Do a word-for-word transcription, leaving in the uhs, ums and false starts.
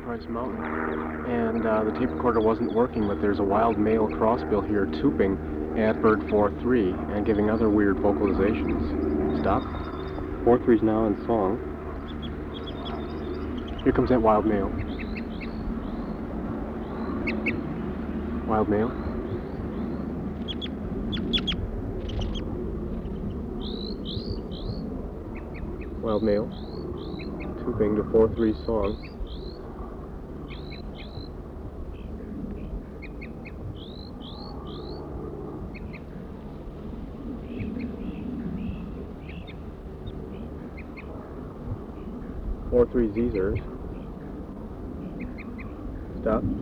Price Mountain. And uh, the tape recorder wasn't working, but there's a wild male crossbill here tuping at bird four three and giving other weird vocalizations. Stop. four three's now in song. Here comes that wild male. Wild male. Wild male. Tuping to four three song. four three Zers. Stop.